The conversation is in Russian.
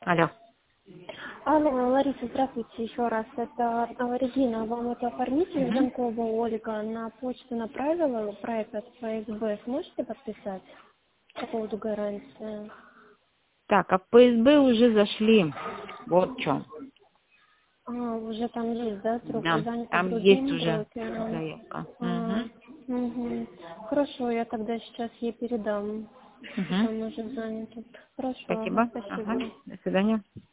Алло. Алло, Лариса, здравствуйте еще раз. Это Регина. Вам это оформитель Мгм. Замкова Ольга на почту направила про этот ФСБ. Сможете подписать по поводу гарантии? Так, а в ПСБ уже зашли. Вот что. Уже там есть, да, Да, занято там есть другим уже брокером. заявка. А, Угу. угу. Хорошо, я тогда сейчас ей передам, что Угу. там уже занято. Хорошо, Спасибо. Ага. спасибо. До свидания.